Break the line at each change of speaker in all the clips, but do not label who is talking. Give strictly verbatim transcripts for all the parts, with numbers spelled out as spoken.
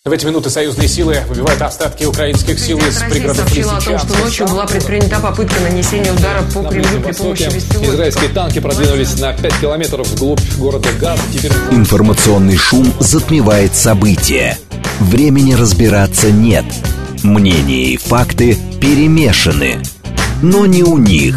В эти минуты союзные силы выбивают остатки украинских сил из пригородов
сообщила о том, что ночью была предпринята попытка нанесения удара по Кремлю при помощи беспилотников.
Израильские танки продвинулись на пять километров вглубь города Газа. Теперь...
Информационный шум затмевает события. Времени разбираться нет. Мнения и факты перемешаны. Но не у них.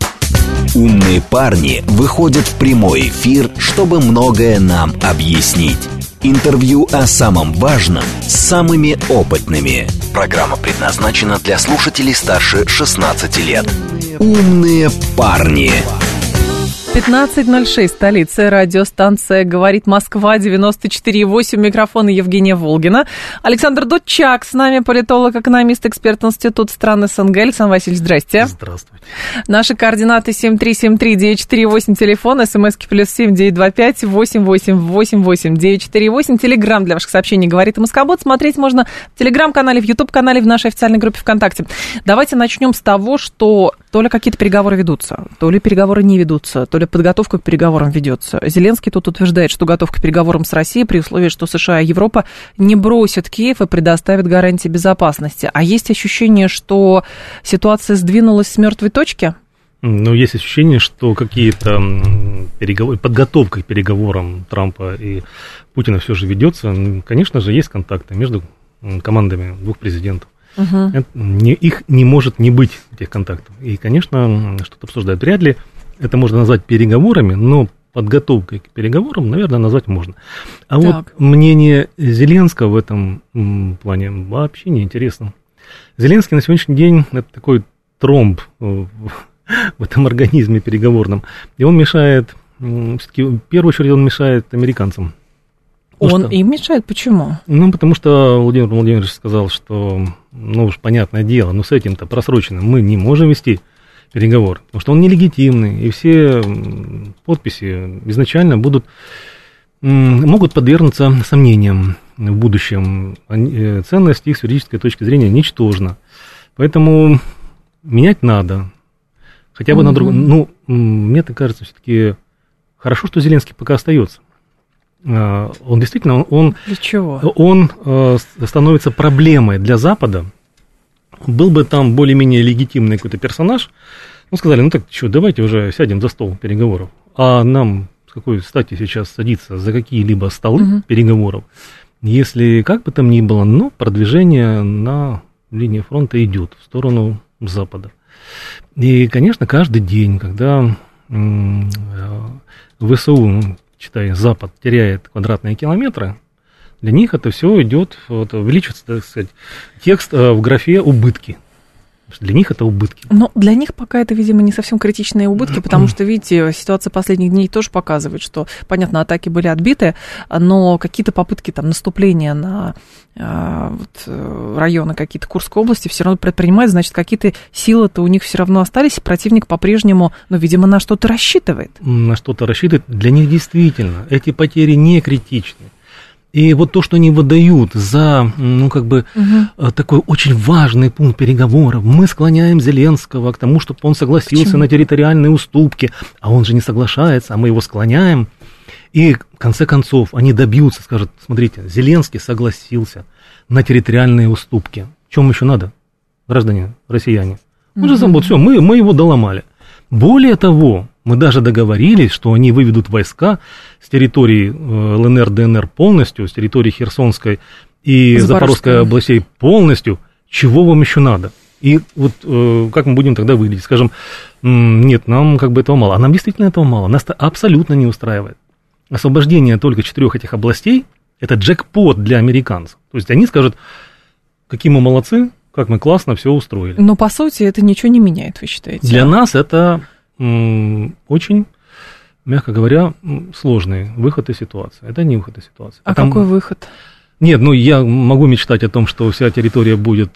Умные парни выходят в прямой эфир, чтобы многое нам объяснить. Интервью о самом важном с самыми опытными. Программа предназначена для слушателей старше шестнадцати лет. Умные парни.
пятнадцать ноль шесть, столица, радиостанция «Говорит Москва», девяносто четыре и восемь, микрофон Евгения Волгина. Александр Дудчак с нами, политолог, экономист, эксперт Института стран СНГ. Александр Васильевич, здрасте.
Здравствуйте.
Наши координаты семь три семь три девять четыре восемь, телефон, смски плюс семь девять два пять восемь восемь восемь восемь девять четыре восемь, телеграм для ваших сообщений «Говорит Москобот». Смотреть можно в телеграм-канале, в ютуб-канале, в нашей официальной группе ВКонтакте. Давайте начнем с того, что то ли какие-то переговоры ведутся, то ли переговоры не ведутся, то ли подготовка к переговорам ведется. Зеленский тут утверждает, что готов к переговорам с Россией при условии, что США и Европа не бросят Киев и предоставят гарантии безопасности. А есть ощущение, что ситуация сдвинулась с мертвой точки?
Ну, есть ощущение, что какие-то переговоры, подготовка к переговорам Трампа и Путина все же ведется. Конечно же, есть контакты между командами двух президентов. Угу. Это, не, их не может не быть, этих контактов. И, конечно, что-то обсуждают. Вряд ли это можно назвать переговорами, но подготовкой к переговорам, наверное, назвать можно. А так. Вот мнение Зеленского в этом плане вообще не интересно. Зеленский на сегодняшний день это такой тромб в этом организме переговорном. И он мешает, все-таки в первую очередь он мешает американцам.
Он что? Им мешает? Почему?
Ну, потому что Владимир Владимирович сказал, что, ну уж понятное дело, но с этим-то просроченным мы не можем вести переговор, потому что он нелегитимный, и все подписи изначально будут, могут подвергнуться сомнениям в будущем. Ценность их с юридической точки зрения ничтожна. Поэтому менять надо. Хотя бы mm-hmm. на другом. Ну, мне так кажется, все-таки хорошо, что Зеленский пока остается. Он действительно, он,
для чего?
Он становится проблемой для Запада. Был бы там более-менее легитимный какой-то персонаж, ну, сказали, ну так что, давайте уже сядем за стол переговоров. А нам с какой стати сейчас садиться за какие-либо столы угу. переговоров, если как бы там ни было, но продвижение на линии фронта идет в сторону Запада. И, конечно, каждый день, когда ВСУ, читай, Запад теряет квадратные километры, для них это все идет, вот, увеличивается, так сказать, текст в графе «убытки». Для них это убытки.
Но для них пока это, видимо, не совсем критичные убытки, потому что, видите, ситуация последних дней тоже показывает, что, понятно, атаки были отбиты, но какие-то попытки там наступления на э, вот, районы какие-то Курской области все равно предпринимают, значит, какие-то силы-то у них все равно остались, и противник по-прежнему, ну, видимо, на что-то рассчитывает.
На что-то рассчитывает. Для них действительно эти потери не критичны. И вот то, что они выдают за, ну, как бы, угу. такой очень важный пункт переговоров, мы склоняем Зеленского к тому, чтобы он согласился Почему? на территориальные уступки, а он же не соглашается, а мы его склоняем. И, в конце концов, они добьются, скажут, смотрите, Зеленский согласился на территориальные уступки. Чем еще надо, граждане, россияне? Мы угу. же забудем, все, мы, мы его доломали. Более того, мы даже договорились, что они выведут войска с территории ЛНР, ДНР полностью, с территории Херсонской и Запорожской областей полностью. Чего вам еще надо? И вот как мы будем тогда выглядеть? Скажем, нет, нам как бы этого мало. А нам действительно этого мало. Нас это абсолютно не устраивает. Освобождение только четырех этих областей – это джекпот для американцев. То есть они скажут, какие мы молодцы, как мы классно все устроили.
Но, по сути, это ничего не меняет, вы считаете?
Для нас это м, очень, мягко говоря, сложный выход из ситуации. Это не выход из ситуации.
А, а какой там... выход?
Нет, ну я могу мечтать о том, что вся территория будет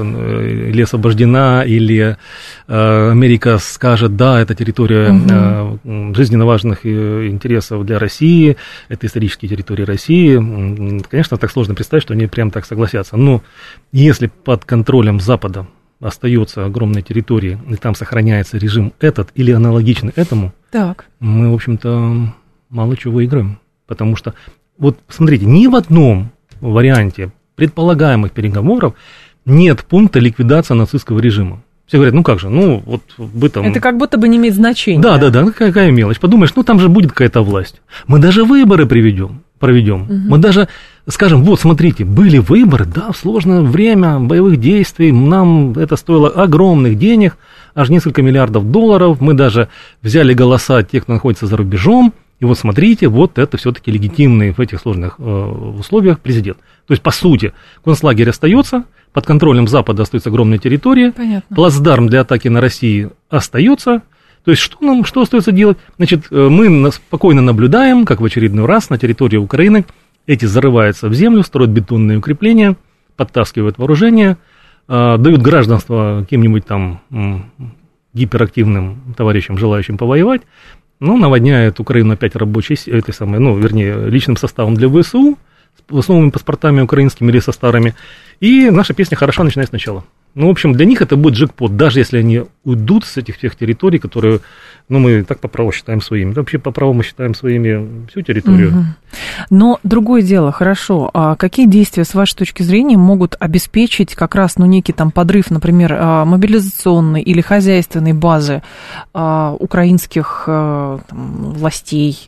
э, или освобождена, или э, Америка скажет, да, это территория угу. э, жизненно важных интересов для России, это исторические территории России. Конечно, так сложно представить, что они прям так согласятся. Но если под контролем Запада остается огромная территория, и там сохраняется режим этот или аналогичный этому, так. мы, в общем-то, мало чего выиграем. Потому что, вот смотрите, ни в одном варианте предполагаемых переговоров нет пункта ликвидации нацистского режима. Все говорят, ну как же, ну вот бы там...
Это как будто бы не имеет значения.
Да, да, да, ну какая мелочь. Подумаешь, ну там же будет какая-то власть. Мы даже выборы приведем, проведем. Угу. Мы даже скажем, вот смотрите, были выборы, да, в сложное время боевых действий, нам это стоило огромных денег, аж несколько миллиардов долларов. Мы даже взяли голоса тех, кто находится за рубежом. И вот смотрите, вот это все-таки легитимный в этих сложных э, условиях президент. То есть, по сути, концлагерь остается, под контролем Запада остается огромная территория,
понятно.
Плацдарм для атаки на Россию остается. То есть, что нам, что остается делать? Значит, мы спокойно наблюдаем, как в очередной раз на территории Украины эти зарываются в землю, строят бетонные укрепления, подтаскивают вооружение, э, дают гражданство каким-нибудь там э, гиперактивным товарищам, желающим повоевать. Ну, наводняет Украину опять рабочей, этой самой, ну, вернее, личным составом для ВСУ, с новыми паспортами украинскими или со старыми. И наша песня хороша, начиная сначала. Ну, в общем, для них это будет джекпот, даже если они уйдут с этих всех территорий, которые, ну, мы так по праву считаем своими. Вообще по праву мы считаем своими всю территорию.
Угу. Но другое дело, хорошо, а какие действия, с вашей точки зрения, могут обеспечить как раз, ну, некий там подрыв, например, мобилизационной или хозяйственной базы украинских там, властей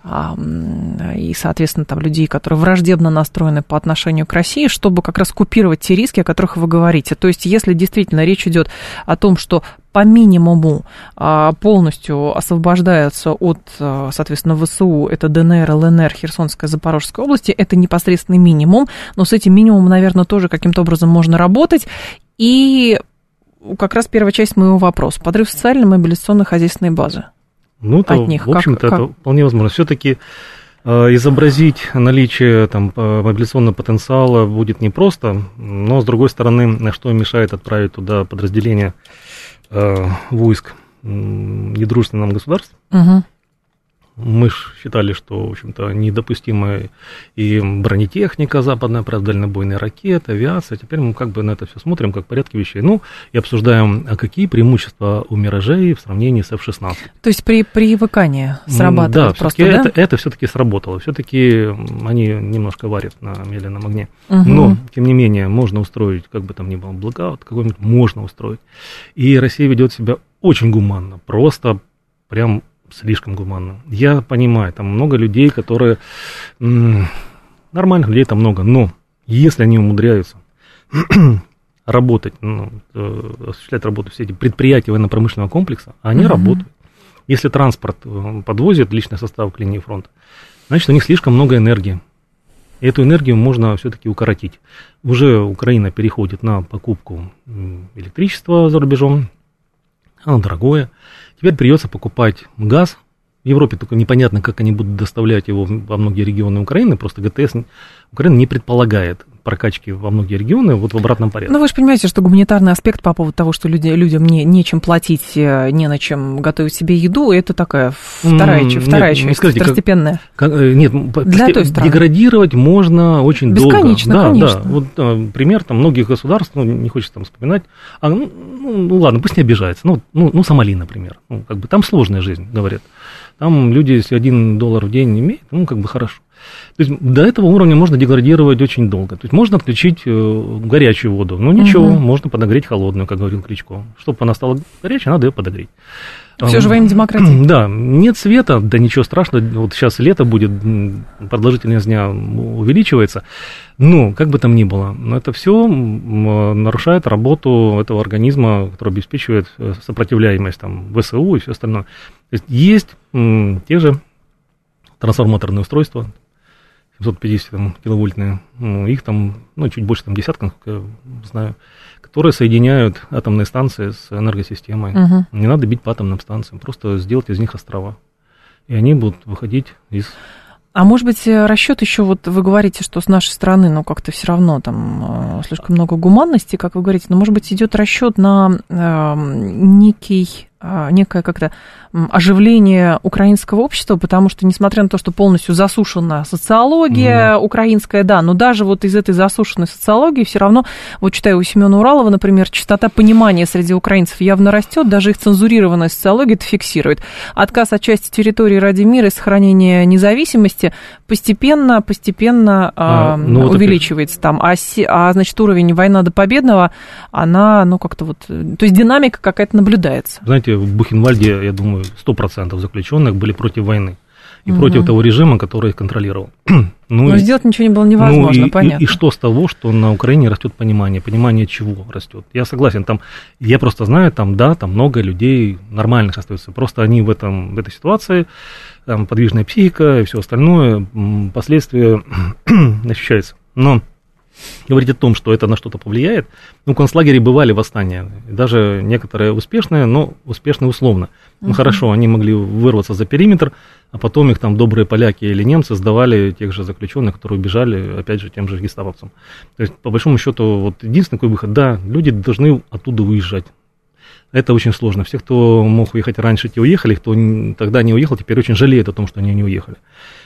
и, соответственно, там людей, которые враждебно настроены по отношению к России, чтобы как раз купировать те риски, о которых вы говорите? То есть, если действительно речь идет о том, что по минимуму полностью освобождаются от, соответственно, ВСУ, это ДНР, ЛНР, Херсонская, Запорожская области, это непосредственный минимум, но с этим минимумом, наверное, тоже каким-то образом можно работать. И как раз первая часть моего вопроса. Подрыв социальной, мобилизационной, хозяйственной базы.
Ну, это,
от них.
В общем-то,
как,
это
как?
вполне возможно. Все-таки э, изобразить наличие там, мобилизационного потенциала будет непросто, но, с другой стороны, что мешает отправить туда подразделения э, войск э, недружественных нам государств?
Угу.
Мы же считали, что, в общем-то, недопустима и бронетехника западная, дальнобойные ракеты, авиация. Теперь мы как бы на это все смотрим, как в порядке вещей. Ну, и обсуждаем, а какие преимущества у «Миражей» в сравнении с эф шестнадцать.
То есть при привыкании срабатывает
да,
просто,
да?
да?
Это, это все-таки сработало. Все-таки они немножко варят на медленном огне.
Угу.
Но, тем не менее, можно устроить, как бы там ни был блэкаут, какой-нибудь можно устроить. И Россия ведет себя очень гуманно, просто прям... слишком гуманно. Я понимаю, там много людей, которые... М- нормальных людей там много, но если они умудряются работать, ну, осуществлять работу все эти предприятия военно-промышленного комплекса, они uh-huh. работают. Если транспорт подвозит личный состав к линии фронта, значит, у них слишком много энергии. И эту энергию можно все-таки укоротить. Уже Украина переходит на покупку электричества за рубежом, оно дорогое. Теперь придется покупать газ. В Европе только непонятно, как они будут доставлять его во многие регионы Украины. Просто ГТС Украина не предполагает прокачки во многие регионы вот в обратном порядке.
Ну, вы же понимаете, что гуманитарный аспект по поводу того, что люди, людям не, нечем платить, не на чем готовить себе еду, это такая вторая, mm, вторая нет, часть, скажите, второстепенная.
Как, нет,
для той страны.
Деградировать можно очень
бесконечно,
долго.
конечно.
Да, вот а, пример там многих государств, ну, не хочется там вспоминать, а, ну, ну, ладно, пусть не обижается. Ну, ну, ну Сомали, например. Ну, как бы, там сложная жизнь, говорят. Там люди, если один доллар в день имеют, ну, как бы хорошо. То есть до этого уровня можно деградировать очень долго. То есть можно отключить э, горячую воду. Ну, ничего, угу. можно подогреть холодную, как говорил Кличко. Чтобы она стала горячей, надо ее подогреть.
Все же во имя демократии.
Да, нет света, да ничего страшного. Вот сейчас лето будет, продолжительность дня увеличивается. Ну, как бы там ни было, но это все нарушает работу этого организма, который обеспечивает сопротивляемость там, ВСУ и все остальное. То есть есть м, те же трансформаторные устройства, семьсот пятьдесят там, киловольтные, ну, их там, ну, чуть больше там десятка, как я знаю, которые соединяют атомные станции с энергосистемой. Uh-huh. Не надо бить по атомным станциям, просто сделать из них острова. И они будут выходить из...
А может быть, расчет еще, вот вы говорите, что с нашей стороны, ну, как-то все равно там слишком много гуманности, как вы говорите, но, может быть, идет расчет на э, некий некое как-то оживление украинского общества, потому что, несмотря на то, что полностью засушена социология mm. украинская, да, но даже вот из этой засушенной социологии все равно, вот читаю у Семена Уралова, например, частота понимания среди украинцев явно растет, даже их цензурированная социология это фиксирует. Отказ от части территории ради мира и сохранения независимости постепенно, постепенно а, ну, увеличивается там, а, а значит уровень война до победного, она, ну как-то вот, то есть динамика какая-то наблюдается.
Знаете, в Бухенвальде, я думаю, сто процентов заключенных были против войны и угу. против того режима, который их контролировал. ну,
Но и, сделать ничего не было невозможно,
ну, и,
понятно.
И, и что с того, что на Украине растет понимание? Понимание чего растет? Я согласен, там, я просто знаю, там, да, там много людей нормальных остается. Просто они в, этом, в этой ситуации, там, подвижная психика и все остальное, последствия ощущаются. Но говорить о том, что это на что-то повлияет, ну, в концлагере бывали восстания, даже некоторые успешные, но успешные условно. Ну, uh-huh. хорошо, они могли вырваться за периметр, а потом их там добрые поляки или немцы сдавали тех же заключенных, которые убежали, опять же, тем же гестаповцам. То есть, по большому счету, вот единственный такой выход, да, люди должны оттуда уезжать. Это очень сложно. Все, кто мог уехать раньше, те уехали, кто тогда не уехал, теперь очень жалеют о том, что они не уехали.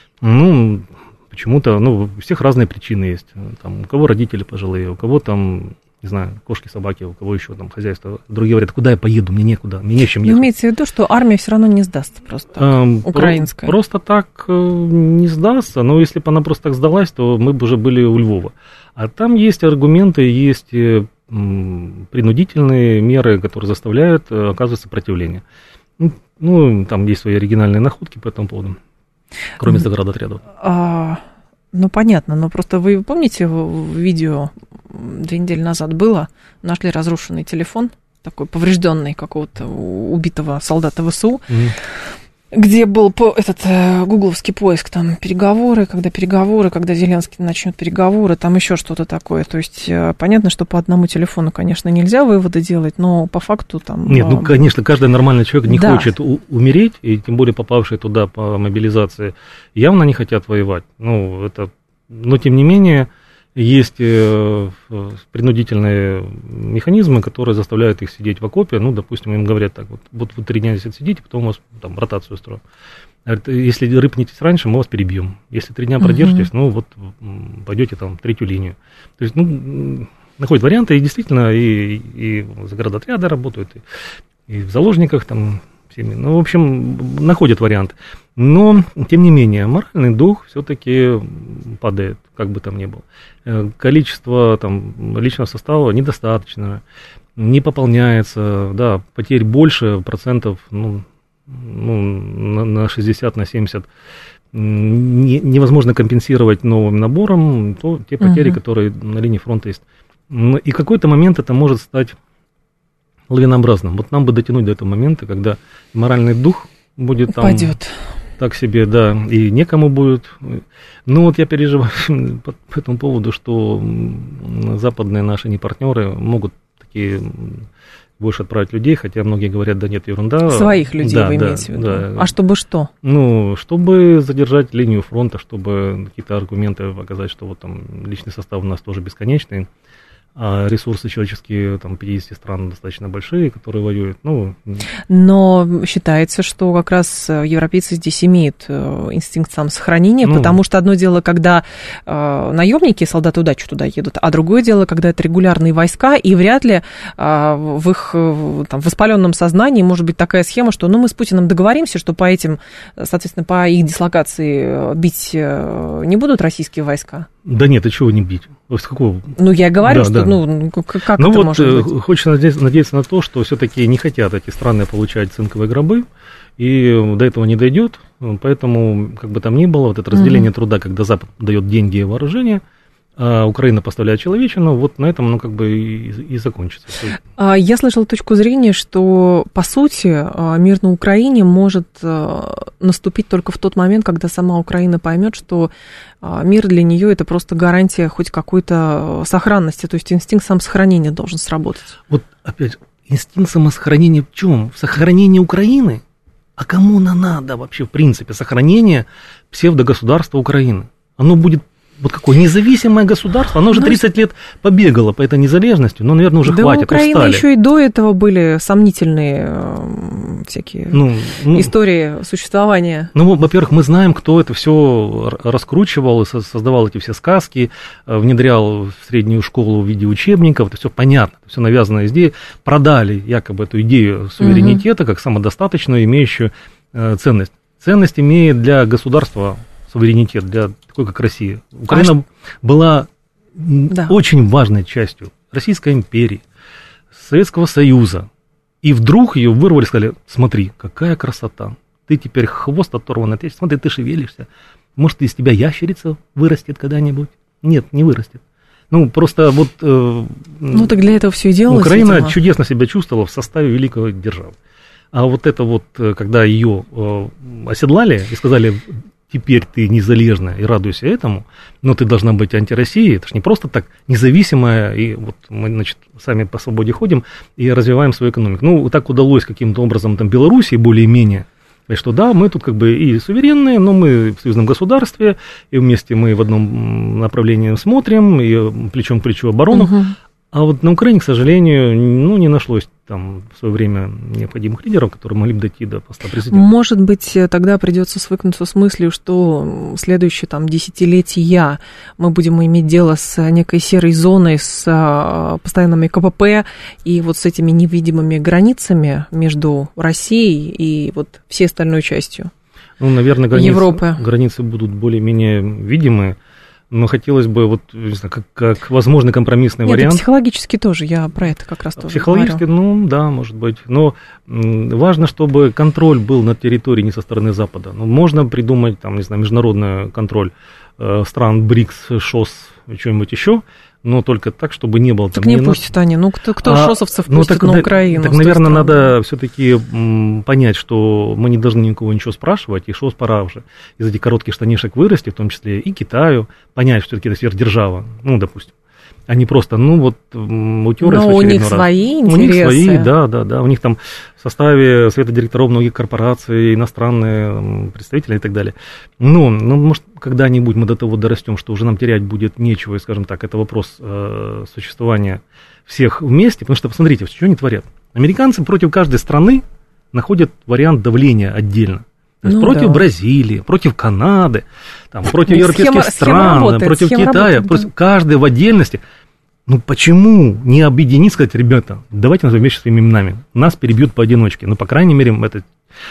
Ну, почему-то, ну, у всех разные причины есть. Там, у кого родители пожилые, у кого там, не знаю, кошки, собаки, у кого еще там хозяйство. Другие говорят, куда я поеду, мне некуда, мне не в чем ехать.
Но имеется в виду, что армия все равно не сдастся просто так, эм, украинская.
Про- просто так э, не сдастся, но если бы она просто так сдалась, то мы бы уже были у Львова. А там есть аргументы, есть э, принудительные меры, которые заставляют э, оказывать сопротивление. Ну, ну, там есть свои оригинальные находки по этому поводу. Кроме заградотрядов.
А, ну, понятно, но просто вы помните, видео две недели назад было, нашли разрушенный телефон, такой поврежденный какого-то убитого солдата ВСУ, mm. где был по, этот э, гугловский поиск, там переговоры, когда переговоры, когда Зеленский начнет переговоры, там еще что-то такое. То есть э, понятно, что по одному телефону, конечно, нельзя выводы делать, но по факту там...
Нет, ну, конечно, каждый нормальный человек не
да.
хочет у- умереть, и тем более попавшие туда по мобилизации явно не хотят воевать. Ну, это... Но, тем не менее, есть э, принудительные механизмы, которые заставляют их сидеть в окопе. Ну, допустим, им говорят так, вот, вот вы три дня здесь сидите, потом у вас там ротацию устроим. Говорят, если рыпнетесь раньше, мы вас перебьем. Если три дня продержитесь, ну, вот пойдете там в третью линию. То есть, ну, находят варианты, и действительно, и, и заградотряды работают, и, и в заложниках там... Ну, в общем, находят вариант. Но, тем не менее, моральный дух все-таки падает, как бы там ни было. Количество там, личного состава недостаточно, не пополняется, да, потерь больше процентов, ну, ну, на шестьдесят, на семьдесят не, невозможно компенсировать новым набором то, те потери, uh-huh. которые на линии фронта есть. И в какой-то момент это может стать лавинообразным. Вот нам бы дотянуть до этого момента, когда моральный дух будет там...
Упадет.
Так себе, да, и некому будет. Ну, вот я переживаю по, по этому поводу, что западные наши не партнеры могут такие больше отправить людей, хотя многие говорят, да нет, ерунда.
Своих людей
да,
вы
да,
имеете в виду?
Да.
А чтобы что?
Ну, чтобы задержать линию фронта, чтобы какие-то аргументы показать, что вот там личный состав у нас тоже бесконечный. А ресурсы человеческие там пятьдесят стран достаточно большие, которые воюют. Ну...
Но считается, что как раз европейцы здесь имеют инстинкт самосохранения, ну, потому что одно дело, когда э, наемники, солдаты удачи туда едут, а другое дело, когда это регулярные войска, и вряд ли э, в их там, воспаленном сознании может быть такая схема, что ну, мы с Путиным договоримся, что по этим, соответственно, по их дислокации бить не будут российские войска.
Да нет, а чего не бить? С какого?
Ну, я говорю, да, что,
да.
ну, как
ну
это
вот,
может быть?
Хочется надеяться, надеяться на то, что все-таки не хотят эти страны получать цинковые гробы, и до этого не дойдет, поэтому, как бы там ни было, вот это разделение mm-hmm. труда, когда Запад дает деньги и вооружение, а Украина поставляет человечину, вот на этом, ну, как бы и, и закончится.
Я слышала точку зрения, что, по сути, мир на Украине может наступить только в тот момент, когда сама Украина поймет, что мир для нее это просто гарантия хоть какой-то сохранности, то есть инстинкт самосохранения должен сработать.
Вот опять, инстинкт самосохранения в чем? В сохранении Украины? А кому она надо вообще, в принципе, сохранение псевдогосударства Украины? Оно будет вот какое независимое государство, оно уже тридцать лет побегало по этой незалежности, но, наверное, уже
да
хватит,
у Украины
устали.
еще и до этого были сомнительные э, всякие
ну, ну,
истории существования.
Ну, во-первых, мы знаем, кто это все раскручивал, создавал эти все сказки, внедрял в среднюю школу в виде учебников, это все понятно, это все навязанная идея. Продали якобы эту идею суверенитета как самодостаточную, имеющую э, ценность. Ценность имеет для государства суверенитет, для такой, как Россия. Украина а была да. очень важной частью Российской империи, Советского Союза. И вдруг ее вырвали и сказали: смотри, какая красота. Ты теперь хвост оторван от отечества, смотри, ты шевелишься. Может, из тебя ящерица вырастет когда-нибудь? Нет, не вырастет. Ну, просто вот... Э,
ну, так для этого все и делалось,
Украина
видимо.
чудесно себя чувствовала в составе великой державы. А вот это вот, когда ее э, оседлали и сказали: теперь ты незалежная и радуйся этому, но ты должна быть антироссией, это же не просто так независимая, и вот мы, значит, сами по свободе ходим и развиваем свою экономику. Ну, так удалось каким-то образом там Белоруссии более-менее, что да, мы тут как бы и суверенные, но мы в союзном государстве, и вместе мы в одном направлении смотрим, и плечом к плечу оборону. Угу. А вот на Украине, к сожалению, ну, не нашлось там в свое время необходимых лидеров, которые могли бы дойти до поста президента.
Может быть, тогда придется свыкнуться с мыслью, что следующие там десятилетия мы будем иметь дело с некой серой зоной, с постоянными КПП и вот с этими невидимыми границами между Россией и вот всей остальной частью
ну, наверное, границы,
Европы.
Границы будут более-менее видимые. Но хотелось бы, вот, не знаю, как, как возможный компромиссный
Нет,
вариант.
Нет, психологически тоже, я про это как раз тоже
Психологически,
говорю.
ну, да, может быть. Но м, важно, чтобы контроль был над территорией не со стороны Запада. Ну, можно придумать, там, не знаю, международный контроль э, стран БРИКС, ШОС, что-нибудь еще, но только так, чтобы не было...
Так
там,
не
не
пустят на... они, ну, кто, кто
а,
шосовцев
ну,
пустит
так,
на
да,
Украину?
Так, наверное, надо все-таки м, понять, что мы не должны никого ничего спрашивать, и ШОС пора уже из этих коротких штанишек вырасти, в том числе и Китаю, понять, что все-таки это сверхдержава, ну, допустим. А не просто, ну, вот, утёры.
Но у них раз. свои интересы.
У них свои, да, да, да. У них там в составе совета директоров многих корпораций, иностранные представители и так далее. Но, ну, может, когда-нибудь мы до того дорастем, что уже нам терять будет нечего, и, скажем так, это вопрос э, существования всех вместе. Потому что, посмотрите, что они творят. Американцы против каждой страны находят вариант давления отдельно. То есть ну, против да. Бразилии, против Канады, там, против ну, европейских схема, стран, схема работает, против Китая, работает, против да. каждой в отдельности. Ну почему не объединить, сказать: ребята, давайте назовем вещи своими именами, нас перебьют поодиночке. Ну, по крайней мере, это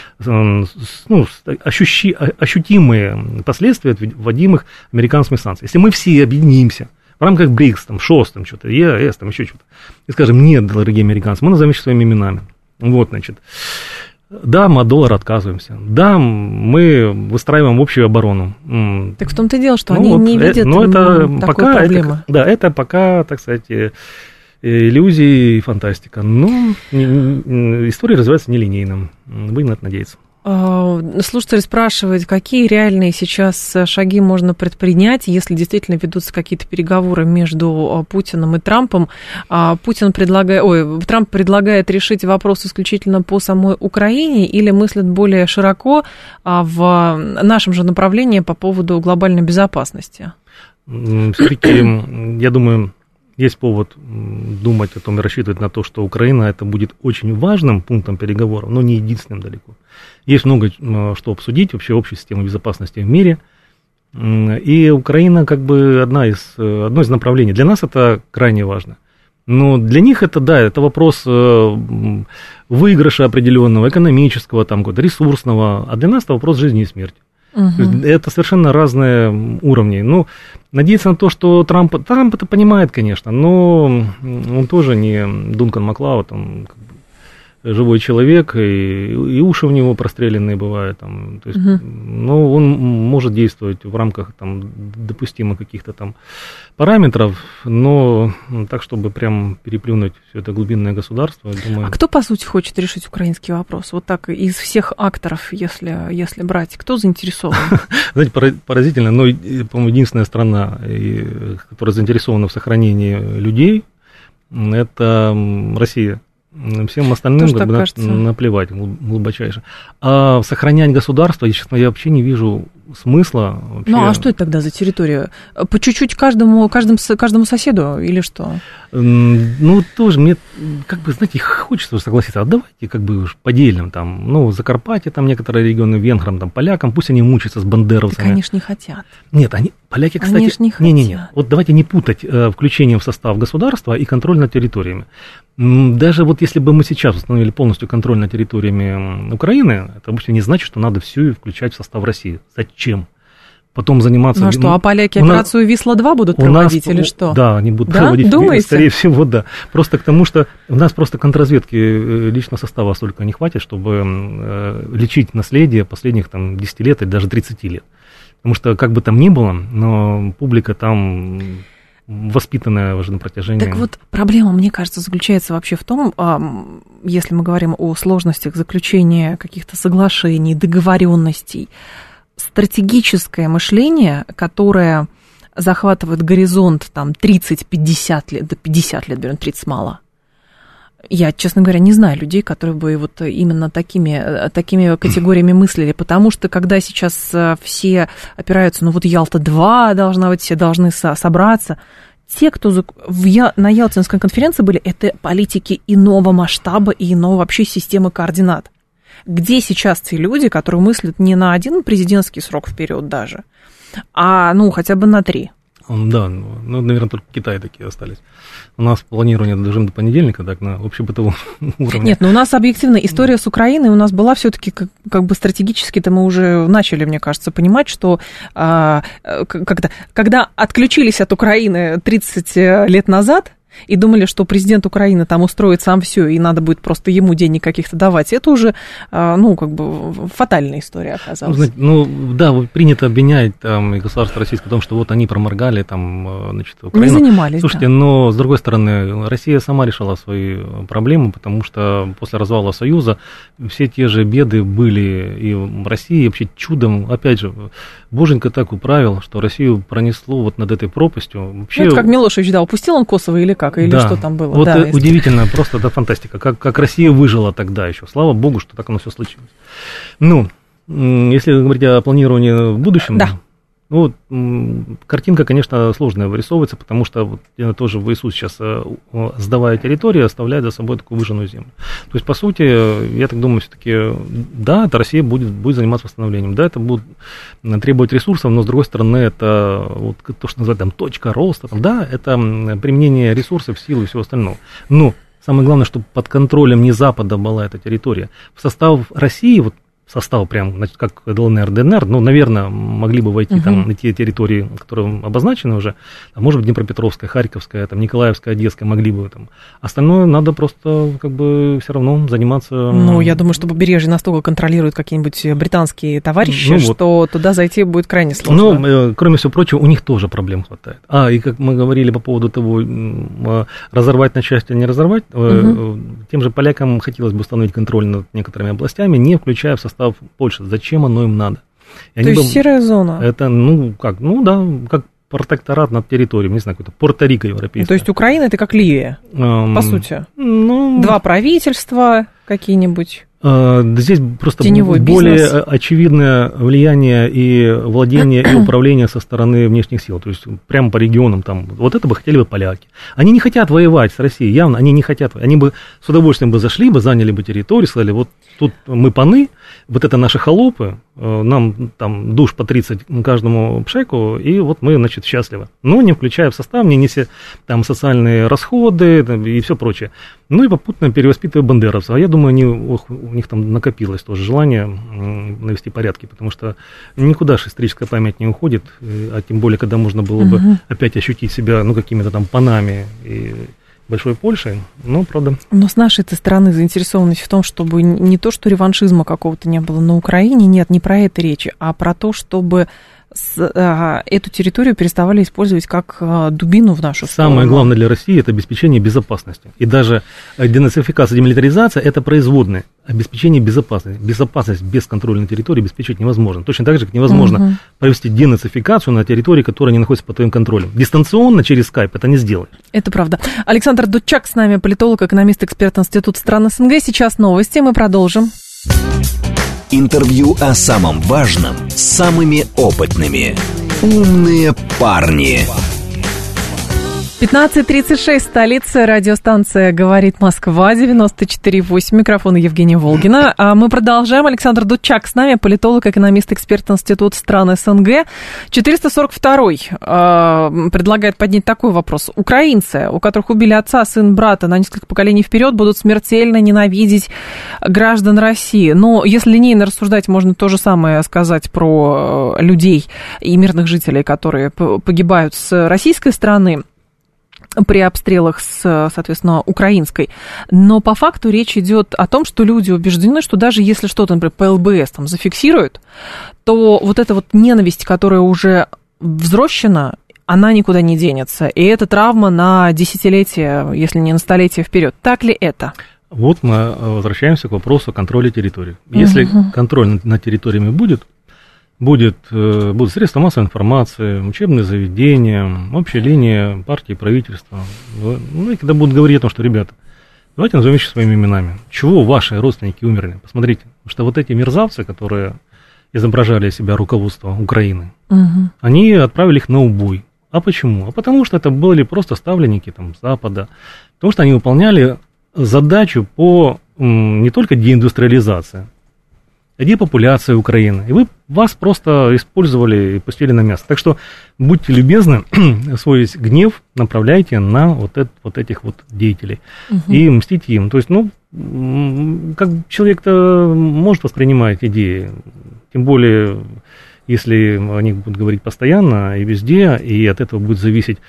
ну, ощущи, ощутимые последствия вводимых американскими санкций. Если мы все объединимся в рамках БРИКС, там, ШОС, там, что-то, ЕС, там, еще что-то, и скажем: нет, дорогие американцы, мы назовем вещи своими именами. Вот, значит. Да, мы от доллара отказываемся. Да, мы выстраиваем общую оборону.
Так в том-то и дело, что
ну,
они
вот,
не видят
но это
такой
пока,
проблемы.
Это, да, это пока, так сказать, иллюзии и фантастика. Но история развивается нелинейно. Будем на это надеяться.
Слушатель спрашивает, какие реальные сейчас шаги можно предпринять, если действительно ведутся какие-то переговоры между Путиным и Трампом. Путин предлагает, ой, Трамп предлагает решить вопрос исключительно по самой Украине или мыслит более широко в нашем же направлении по поводу глобальной безопасности?
Все-таки, я думаю, есть повод думать о том и рассчитывать на то, что Украина это будет очень важным пунктом переговоров, но не единственным далеко. Есть много что обсудить, вообще общей системы безопасности в мире. И Украина как бы одна из, одно из направлений. Для нас это крайне важно. Но для них это, да, это вопрос выигрыша определенного, экономического, там, ресурсного, а для нас это вопрос жизни и смерти. Угу. Это совершенно разные уровни. Ну, надеяться на то, что Трамп, Трамп это понимает, конечно, но он тоже не Дункан Маклауд, он как бы живой человек, и, и уши у него простреленные бывают, там, то есть, угу. но он может действовать в рамках там, допустимых каких-то там параметров, но так, чтобы прям переплюнуть все это глубинное государство, думаю...
А кто, по сути, хочет решить украинский вопрос? Вот так, из всех акторов, если, если брать, кто заинтересован?
Знаете, поразительно, но, по-моему, единственная страна, которая заинтересована в сохранении людей, это Россия. Всем остальным как бы наплевать глубочайше. А сохранять государство, честно, я вообще не вижу смысла вообще.
Ну, а что это тогда за территория? По чуть-чуть каждому, каждому, каждому соседу или что?
Ну, тоже мне, как бы, знаете, хочется согласиться, а давайте как бы уж поделим там, ну, Закарпатье, там некоторые регионы, венграм, там, полякам, пусть они мучаются с бандеровцами.
Так они ж не хотят.
Нет, они, поляки, кстати...
Они ж не хотят.
Не-не-не, вот давайте не путать э, включение в состав государства и контроль над территориями. Даже вот если бы мы сейчас установили полностью контроль над территориями Украины, это вообще не значит, что надо всю включать в состав России. Зачем? Потом заниматься...
Ну а что, а поляки операцию Висла-два будут проводить
нас,
или что?
Да, они будут
да?
проводить,
Думаете?
Скорее всего, да. Просто к тому, что у нас просто контрразведки личного состава столько не хватит, чтобы э, лечить наследие последних там десяти лет или даже тридцати лет. Потому что, как бы там ни было, но публика там воспитанная уже на протяжении...
Так вот, проблема, мне кажется, заключается вообще в том, если мы говорим о сложностях заключения каких-то соглашений, договоренностей, стратегическое мышление, которое захватывает горизонт там тридцать-пятьдесят лет, до пятидесяти лет, берем, тридцать мало. Я, честно говоря, не знаю людей, которые бы вот именно такими, такими категориями мыслили, потому что когда сейчас все опираются, ну вот Ялта-два должна быть, все должны со- собраться, те, кто в Я... на Ялтинской конференции были, это политики иного масштаба и иного вообще системы координат. Где сейчас те люди, которые мыслят не на один президентский срок вперед даже, а ну хотя бы на три?
Да, ну, наверное, только в Китае такие остались. У нас планирование дожим до понедельника, так, на общебытовом уровне.
Нет, но у нас объективно история с Украиной у нас была все-таки как, как бы стратегически-то мы уже начали, мне кажется, понимать, что а, когда, когда отключились от Украины тридцать лет назад, и думали, что президент Украины там устроит сам все, и надо будет просто ему денег каких-то давать. Это уже, ну, как бы фатальная история оказалась.
Знаете, ну, да, принято обвинять там и государство российское в том, что вот они проморгали там, значит, Украину.
Не занимались,
Слушайте,
да.
Но, с другой стороны, Россия сама решала свои проблемы, потому что после развала Союза все те же беды были и в России, и вообще чудом, опять же, Боженька так управил, что Россию пронесло вот над этой пропастью. Вообще...
Ну, это как Милошевич, да, упустил он Косово или как? Или
да.
что там было?
Вот
да,
удивительно, если... просто это фантастика, как, как Россия выжила тогда еще. Слава богу, что так оно все случилось. Ну, если говорить о планировании в будущем,
да.
Ну, картинка, конечно, сложная вырисовывается, потому что вот, тоже в ИСУ сейчас, сдавая территорию, оставляет за собой такую выжженную землю. То есть, по сути, я так думаю, все-таки, да, это Россия будет, будет заниматься восстановлением, да, это будет требовать ресурсов, но, с другой стороны, это вот, то, что называют там точка роста, там, да, это применение ресурсов, сил и всего остального. Но самое главное, чтобы под контролем не Запада была эта территория. В состав России, вот, состав прям, значит, как ЛНР, ДНР, ну, наверное, могли бы войти uh-huh. там на те территории, которые обозначены уже, а может быть, Днепропетровская, Харьковская, там, Николаевская, Одесская, могли бы там. Остальное надо просто, как бы, все равно заниматься...
Ну, я думаю, что побережье настолько контролируют какие-нибудь британские товарищи, ну, что вот. Туда зайти будет крайне сложно.
Ну, кроме всего прочего, у них тоже проблем хватает. А, и как мы говорили по поводу того, разорвать на части или не разорвать, uh-huh. тем же полякам хотелось бы установить контроль над некоторыми областями, не включая в состав Польши. Зачем оно им надо? И
То есть
бы...
серая зона?
Это, ну, как, ну да, как протекторат над территорией, не знаю, какой-то Порто-Рико европейский.
То есть Украина это как Ливия, um, по сути? Ну... Два правительства какие-нибудь?
Здесь просто
Теневой
более
бизнес.
Очевидное влияние и владение, и управление со стороны внешних сил. То есть прямо по регионам там. Вот это бы хотели бы поляки. Они не хотят воевать с Россией, явно они не хотят. Они бы с удовольствием бы зашли бы, заняли бы территорию, сказали, вот тут мы паны, вот это наши холопы, нам там душ по тридцать каждому пшеку, и вот мы, значит, счастливы. Но не включая в состав, не неся там социальные расходы и все прочее. Ну и попутно перевоспитывая бандеровцев. А я думаю, они, ох, у них там накопилось тоже желание навести порядки, потому что никуда же историческая память не уходит, а тем более, когда можно было бы угу. опять ощутить себя, ну, какими-то там панами и большой Польшей, ну, правда. Но
с нашей-то стороны заинтересованность в том, чтобы не то, что реваншизма какого-то не было на Украине, нет, не про это речи, а про то, чтобы с, а, эту территорию переставали использовать как а, дубину в нашу сторону.
Самое главное для России – это обеспечение безопасности. И даже денацификация, демилитаризация – это производное обеспечение безопасности. Безопасность без контроля на территории обеспечить невозможно. Точно так же, как невозможно угу. провести денацификацию на территории, которая не находится под твоим контролем. Дистанционно через скайп это не сделать.
Это правда. Александр Дудчак с нами, политолог, экономист, эксперт Института стран СНГ. Сейчас новости, мы продолжим.
Интервью о самом важном с самыми опытными. «Умные парни».
пятнадцать тридцать шесть, столица, радиостанция «Говорит Москва», девяносто четыре восемь, микрофон Евгения Волгина. А мы продолжаем. Александр Дудчак с нами, политолог, экономист, эксперт Института стран СНГ. четыреста сорок второй э, предлагает поднять такой вопрос. Украинцы, у которых убили отца, сын, брата на несколько поколений вперед, будут смертельно ненавидеть граждан России. Но если линейно рассуждать, можно то же самое сказать про людей и мирных жителей, которые погибают с российской стороны при обстрелах с, соответственно, украинской. Но по факту речь идет о том, что люди убеждены, что даже если что-то, например, по эл бэ эс там зафиксируют, то вот эта вот ненависть, которая уже взрощена, она никуда не денется. И это травма на десятилетия, если не на столетия вперед. Так ли это?
Вот мы возвращаемся к вопросу контроля территории. Если угу. контроль над территориями будет, Будет, будут средства массовой информации, учебные заведения, общая линия партии, правительства. Ну и когда будут говорить о том, что, ребята, давайте назовем вещи своими именами. Чего ваши родственники умерли? Посмотрите, потому что вот эти мерзавцы, которые изображали себя руководство Украины, угу. они отправили их на убой. А почему? А потому что это были просто ставленники там, Запада. Потому что они выполняли задачу по не только деиндустриализации, а депопуляции Украины. И вы, вас просто использовали и пустили на мясо. Так что будьте любезны, свой гнев направляйте на вот, это, вот этих вот деятелей. Угу. И мстите им. То есть, ну, как человек-то может воспринимать идеи, тем более, если они будут говорить постоянно и везде, и от этого будет зависеть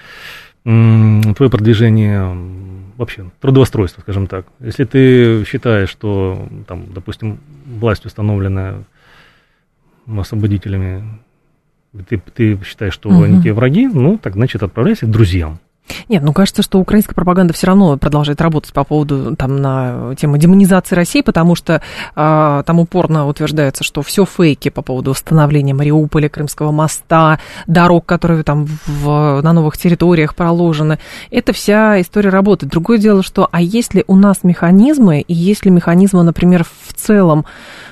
твое продвижение вообще, трудоустройство, скажем так. Если ты считаешь, что, там, допустим, власть установленная освободителями, ты, ты считаешь, что угу. они тебе враги, ну, так, значит, отправляйся к друзьям.
Нет, ну, кажется, что украинская пропаганда все равно продолжает работать по поводу, там, на тему демонизации России, потому что а, там упорно утверждается, что все фейки по поводу восстановления Мариуполя, Крымского моста, дорог, которые там в, на новых территориях проложены. Это вся история работает. Другое дело, что, а есть ли у нас механизмы, и есть ли механизмы, например, в целом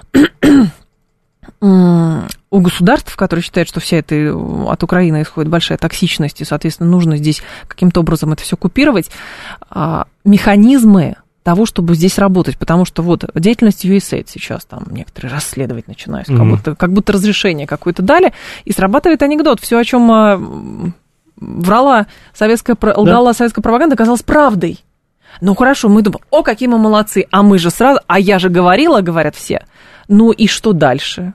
у государств, которые считают, что вся эта от Украины исходит большая токсичность, и, соответственно, нужно здесь каким-то образом это все купировать, механизмы того, чтобы здесь работать, потому что вот деятельность ю эс эй ай ди сейчас там некоторые расследовать начинают, mm-hmm. как, будто, как будто разрешение какое-то дали, и срабатывает анекдот, все, о чем врала советская, лгала да. советская пропаганда, оказалось правдой. Ну, хорошо, мы думаем, о, какие мы молодцы, а мы же сразу, а я же говорила, говорят все. Ну и что дальше?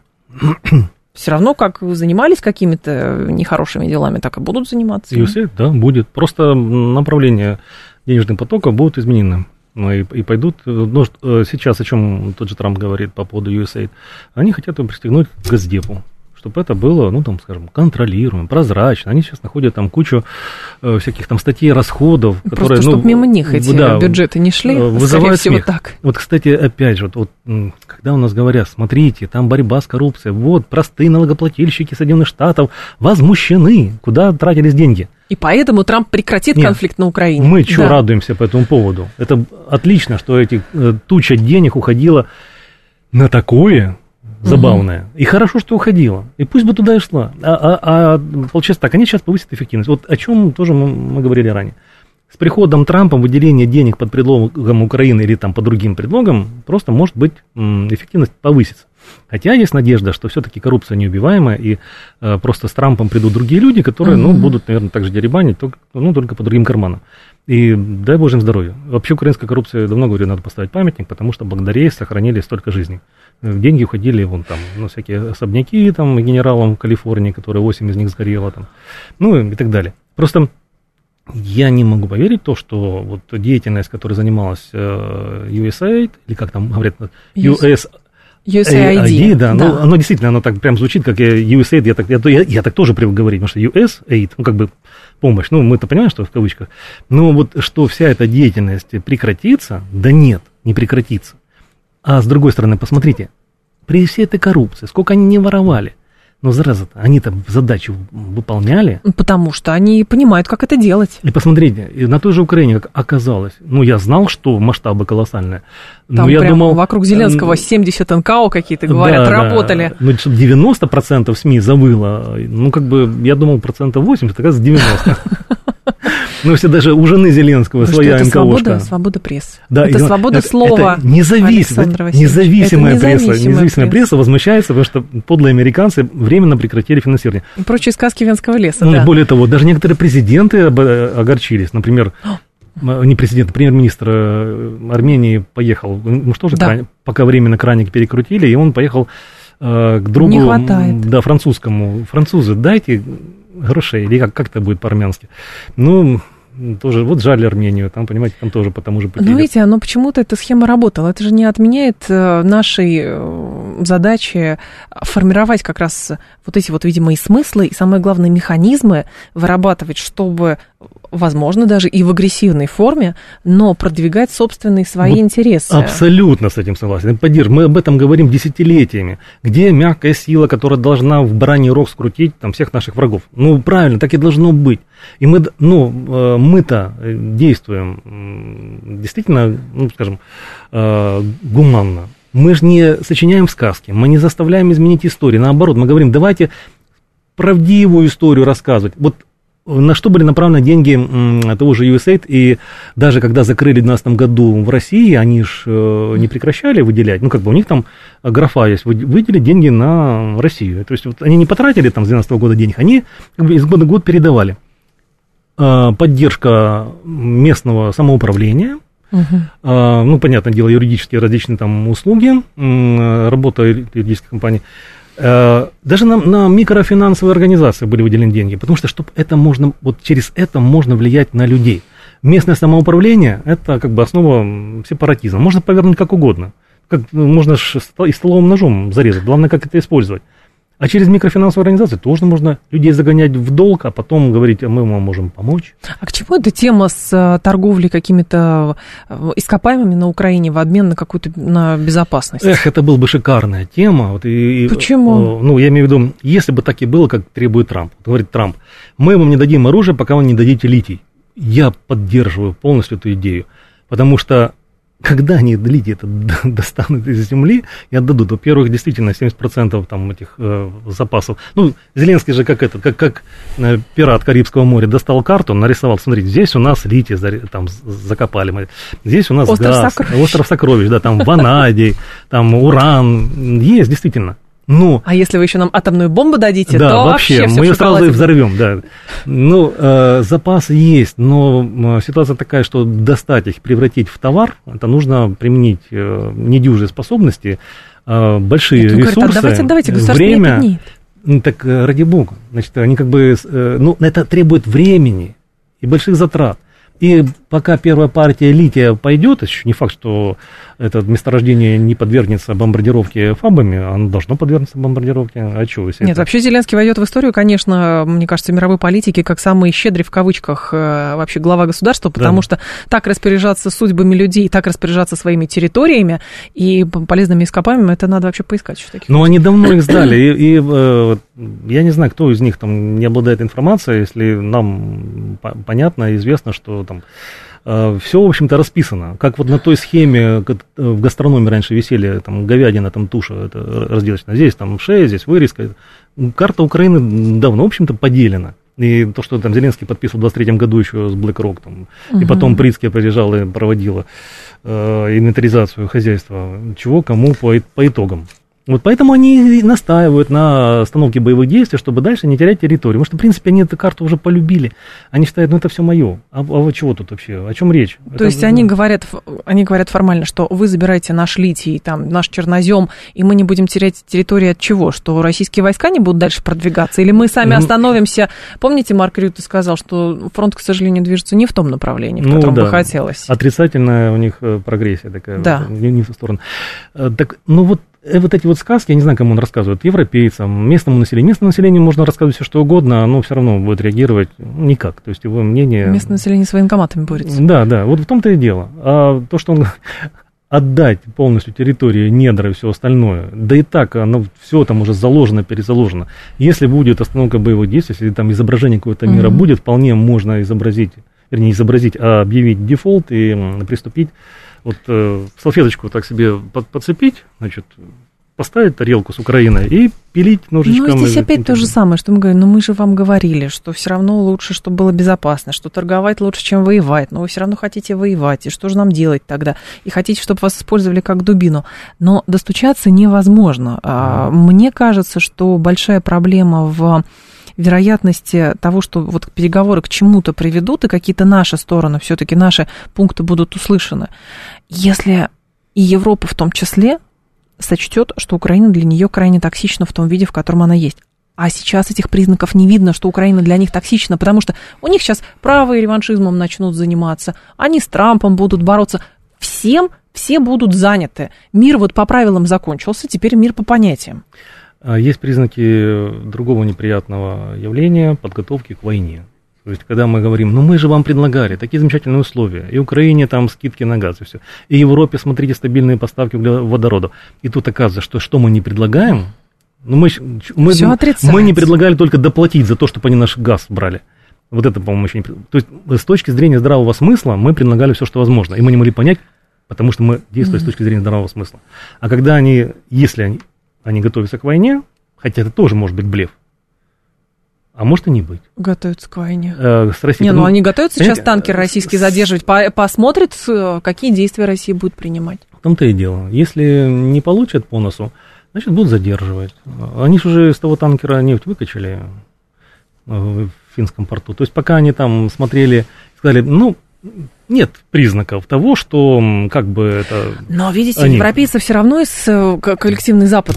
Все равно, как занимались какими-то нехорошими делами, так и будут заниматься.
ю эс эй ай ди, да, будет. Просто направление денежных потоков будет изменено. И, и пойдут, ну, сейчас о чем тот же Трамп говорит по поводу ю эс эй ай ди, они хотят его пристегнуть к Госдепу, чтобы это было, ну, там, скажем, контролируемо, прозрачно. Они сейчас находят там кучу э, всяких там статей расходов,
просто
которые...
Просто,
ну,
чтобы мимо них эти да, бюджеты не шли,
вызывают
скорее
смех.
всего, так.
Вот, кстати, опять же, вот, вот, когда у нас говорят, смотрите, там борьба с коррупцией, вот, простые налогоплательщики Соединенных Штатов возмущены, куда тратились деньги.
И поэтому Трамп прекратит Нет, конфликт на Украине.
Мы что да. радуемся по этому поводу? Это отлично, что эти э, туча денег уходила на такое... забавная. Угу. И хорошо, что уходила. И пусть бы туда и шла. А, а, а получается так, они сейчас повысят эффективность. Вот о чем тоже мы, мы говорили ранее. С приходом Трампа выделение денег под предлогом Украины или там по другим предлогам просто может быть эффективность повысится. Хотя есть надежда, что все-таки коррупция неубиваемая, и э, просто с Трампом придут другие люди, которые, угу. ну, будут, наверное, так же деребанить, только, ну, только по другим карманам. И дай Боже им здоровья. Вообще украинская коррупция, давно говорю, надо поставить памятник, потому что благодаря ей сохранили столько жизней. Деньги уходили вон там, ну, всякие особняки там генералам в Калифорнии, которые восемь из них сгорело там, ну и так далее. Просто я не могу поверить в то, что вот деятельность, которой занималась ю эс эй ай ди, или как там говорят, ю эс эй ай ди, да, да. Ну, оно действительно, оно так прям звучит, как ю эс эй ай ди, я так, я, я, я так тоже привык говорить, потому что ю эс эй ай ди, ну, как бы помощь, ну, мы-то понимаем, что в кавычках, но вот что вся эта деятельность прекратится, да нет, не прекратится. А с другой стороны, посмотрите, при всей этой коррупции, сколько они не воровали, Но, зараза-то, они-то задачу выполняли.
Потому что они понимают, как это делать.
И посмотрите, на той же Украине, как оказалось, ну, я знал, что масштабы колоссальные.
Там
но я
прям
думал,
вокруг Зеленского семьдесят эн ка о какие-то, говорят,
да,
работали.
Да. Ну, чтобы девяносто процентов СМИ завыло, ну, как бы, я думал, процентов восемьдесят, оказывается, девяносто процентов. Ну, все даже у жены Зеленского своя эн ка о-шка.
Свобода, свобода прессы.
Да,
это
и,
свобода
это,
слова.
Это независимая, независимая
это
пресса.
независимая
Независимая
пресса.
пресса возмущается, потому что подлые американцы временно прекратили финансирование.
И прочие сказки Венского леса,
Ну,
да.
более того, даже некоторые президенты огорчились. Например, не президент, премьер-министр Армении поехал, ну что же,
Да.
кран, пока временно краник перекрутили, и он поехал э, к другу,
Не хватает.
да, французскому. Французы, дайте грошей, или как, как это будет по-армянски. Ну, тоже, вот жаль Армению, там, понимаете, там тоже по тому же пути.
Ну, видите, но почему-то эта схема работала. Это же не отменяет э, нашей э, задачи формировать как раз вот эти вот, видимо, и смыслы, и, самое главное, механизмы вырабатывать, чтобы, возможно, даже и в агрессивной форме, но продвигать собственные свои
вот
интересы.
Абсолютно с этим согласен. Поддерживаю. Мы об этом говорим десятилетиями. Где мягкая сила, которая должна в бараний рог скрутить там, всех наших врагов? Ну, правильно, так и должно быть. И мы, ну, мы-то действуем действительно, ну, скажем, гуманно. Мы же не сочиняем сказки, мы не заставляем изменить историю. Наоборот, мы говорим, давайте правдивую историю рассказывать. Вот на что были направлены деньги того же ю эс эй ай ди, и даже когда закрыли в две тысячи двенадцатом году в России, они же не прекращали выделять, ну, как бы у них там графа есть, выделить деньги на Россию. То есть вот они не потратили там с две тысячи двенадцатого года денег, они как бы из года в год передавали. Поддержка местного самоуправления, угу. Ну, понятное дело, юридические различные там услуги, работа юридических компаний. Даже на, на микрофинансовые организации были выделены деньги, потому что чтобы это можно, вот через это можно влиять на людей. Местное самоуправление – это как бы основа сепаратизма. Можно повернуть как угодно. Как, можно и столовым ножом зарезать, главное, как это использовать. А через микрофинансовые организации тоже можно людей загонять в долг, а потом говорить, а мы вам можем помочь.
А к чему эта тема с торговлей какими-то ископаемыми на Украине в обмен на какую-то на безопасность?
Эх, это была бы шикарная тема. Вот, и,
Почему?
Ну, я имею в виду, если бы так и было, как требует Трамп. Вот говорит Трамп, мы вам не дадим оружие, пока вы не дадите литий. Я поддерживаю полностью эту идею, потому что когда они литий это достанут из земли и отдадут, во-первых, действительно семьдесят процентов там этих э, запасов. Ну, Зеленский же как этот, как, как э, пират Карибского моря достал карту, нарисовал, смотрите, здесь у нас литий там закопали, мы, здесь у нас
остров
газ,
сокровищ.
остров сокровищ, да, там ванадий, там уран, есть действительно. Ну,
а если вы еще нам атомную бомбу дадите,
да,
то
вообще,
вообще
мы ее сразу и
будет.
взорвем, да. Ну, э, запасы есть, но ситуация такая, что достать их, превратить в товар, это нужно применить э, недюжие способности, э, большие
Нет,
ресурсы,
говорит, а давайте, давайте, государство
время.
Не
ну, так э, ради бога, значит, они как бы, э, ну, это требует времени и больших затрат. И пока первая партия лития пойдет, еще не факт, что это месторождение не подвергнется бомбардировке фабами, оно должно подвергнуться бомбардировке. А что, если
Нет,
это...
вообще Зеленский войдет в историю, конечно, мне кажется, мировой политики, как самый щедрый в кавычках вообще глава государства, потому да. что так распоряжаться судьбами людей, так распоряжаться своими территориями и полезными ископаемыми, это надо вообще поискать. Что таких.
Ну, они давно их сдали, и, и э, я не знаю, кто из них там не обладает информацией, если нам понятно и известно, что там все, в общем-то, расписано. Как вот на той схеме в гастрономе раньше висели, там, говядина, там, туша, это разделочная. Здесь там шея, здесь вырезка. Карта Украины давно, в общем-то, поделена. И то, что там Зеленский подписывал в двадцать третьем году еще с BlackRock, там, угу. и потом Прицке приезжала и проводила э, инвентаризацию хозяйства, чего, кому по, по итогам. Вот поэтому они настаивают на остановке боевых действий, чтобы дальше не терять территорию. Потому что, в принципе, они эту карту уже полюбили. Они считают, ну это все мое. А, а чего тут вообще? О чем речь?
То
это...
есть они говорят, они говорят формально, что вы забираете наш литий, там, наш чернозем, и мы не будем терять территорию от чего? Что российские войска не будут дальше продвигаться? Или мы сами остановимся? Помните, Марк Рютте сказал, что фронт, к сожалению, движется не в том направлении, в ну, котором да. бы хотелось.
Отрицательная у них прогрессия такая.
Да.
Не, не в ту сторону. Так, ну вот вот эти вот сказки, я не знаю, кому он рассказывает, европейцам, местному населению. Местному населению можно рассказывать все, что угодно, оно все равно будет реагировать никак. То есть его мнение...
Местное население с военкоматами борется.
Да, да, вот в том-то и дело. А то, что он... отдать полностью территорию, недра и все остальное, да и так оно все там уже заложено, перезаложено. Если будет остановка боевых действий, если там изображение какого-то мира mm-hmm. будет, вполне можно изобразить, вернее, изобразить, а объявить дефолт и м, приступить, вот э, салфеточку так себе под, подцепить, значит, поставить тарелку с Украиной и пилить ножичком.
Ну, здесь опять то же самое, что мы говорим, ну, мы же вам говорили, что все равно лучше, чтобы было безопасно, что торговать лучше, чем воевать, но вы все равно хотите воевать, и что же нам делать тогда? И хотите, чтобы вас использовали как дубину. Но достучаться невозможно. Mm. Мне кажется, что большая проблема в вероятности того, что вот переговоры к чему-то приведут, и какие-то наши стороны, все-таки наши пункты будут услышаны. Если и Европа в том числе сочтет, что Украина для нее крайне токсична в том виде, в котором она есть. А сейчас этих признаков не видно, что Украина для них токсична, потому что у них сейчас правые реваншизмом начнут заниматься, они с Трампом будут бороться. Всем, все будут заняты. Мир вот по правилам закончился, теперь мир по понятиям.
Есть признаки другого неприятного явления, подготовки к войне. То есть, когда мы говорим, ну мы же вам предлагали такие замечательные условия, и Украине там скидки на газ, и все, и Европе, смотрите, стабильные поставки водорода. И тут оказывается, что что мы не предлагаем, ну мы, мы, мы не предлагали только доплатить за то, чтобы они наш газ брали. Вот это, по-моему, еще не... То есть, с точки зрения здравого смысла мы предлагали все, что возможно, и мы не могли понять, потому что мы действовали mm-hmm. с точки зрения здравого смысла. А когда они, если они, они готовятся к войне, хотя это тоже может быть блеф, а может и не быть.
Готовятся к войне.
Э, с Россией,
не, ну,
ну
они готовятся сейчас танкеры российские задерживать, по- посмотрят, какие действия Россия будет принимать.
В том-то и дело. Если не получат по носу, значит, будут задерживать. Они же уже из того танкера нефть выкачали в финском порту. То есть, пока они там смотрели, сказали, ну, нет признаков того, что как бы это...
Но, видите,
они...
европейцы все равно, из, коллективный Запад,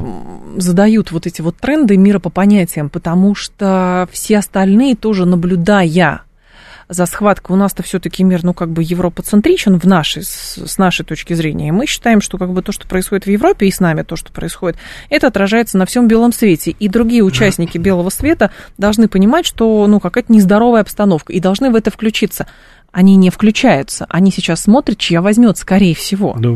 задают вот эти вот тренды мира по понятиям, потому что все остальные тоже, наблюдая за схваткой, у нас-то все-таки мир, ну, как бы европоцентричен в нашей, с нашей точки зрения, и мы считаем, что как бы то, что происходит в Европе, и с нами то, что происходит, это отражается на всем белом свете, и другие участники белого света должны понимать, что, ну, какая-то нездоровая обстановка, и должны в это включиться. Они не включаются, они сейчас смотрят, чья возьмет, скорее всего.
Да.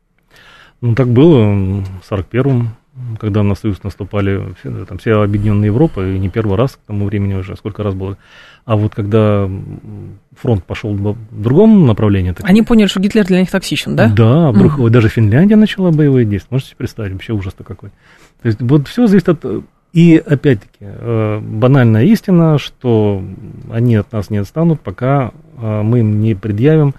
Ну, так было в сорок первом, когда на Союз наступали все, там, вся объединенная Европа, и не первый раз к тому времени уже, сколько раз было. А вот когда фронт пошел в другом направлении... Так...
Они поняли, что Гитлер для них токсичен, да?
Да, mm-hmm. даже Финляндия начала боевые действия. Можете себе представить, вообще ужас-то какой. То есть вот все зависит от... И опять-таки, банальная истина, что они от нас не отстанут, пока мы им не предъявим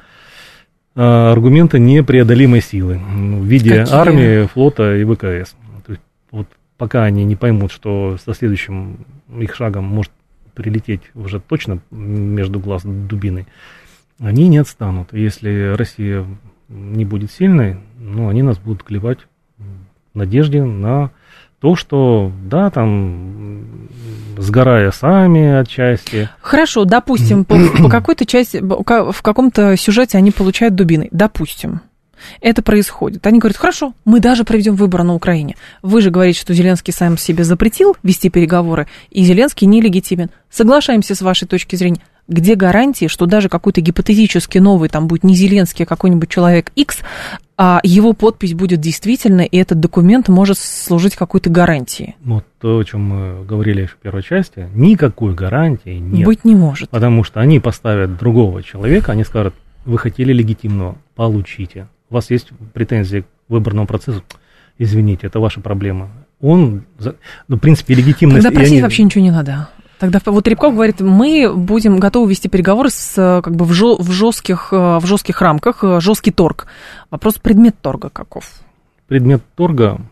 аргументы непреодолимой силы в виде Какие? армии, флота и ВКС. То есть, вот пока они не поймут, что со следующим их шагом может прилететь уже точно между глаз дубиной, они не отстанут. Если Россия не будет сильной, ну, они нас будут клевать в надежде на то, что, да, там, сгорая сами отчасти.
Хорошо, допустим, по, по какой-то части, в каком-то сюжете они получают дубины. Допустим, это происходит. Они говорят, хорошо, мы даже проведем выборы на Украине. Вы же говорите, что Зеленский сам себе запретил вести переговоры, и Зеленский нелегитимен. Соглашаемся с вашей точки зрения. Где гарантии, что даже какой-то гипотетически новый, там будет не Зеленский, а какой-нибудь человек X, а его подпись будет действительно, и этот документ может служить какой-то гарантией?
Вот то, о чем мы говорили в первой части, никакой гарантии нет.
Быть не может.
Потому что они поставят другого человека, они скажут, вы хотели легитимного, получите. У вас есть претензии к выборному процессу, извините, это ваша проблема. Он, ну, в принципе, легитимность...
Тогда просить
они...
вообще ничего не надо. Тогда вот Рябков говорит, мы будем готовы вести переговоры с, как бы, в, жё, в, жестких, в жестких рамках, жесткий торг. Вопрос, предмет торга каков?
Предмет торга,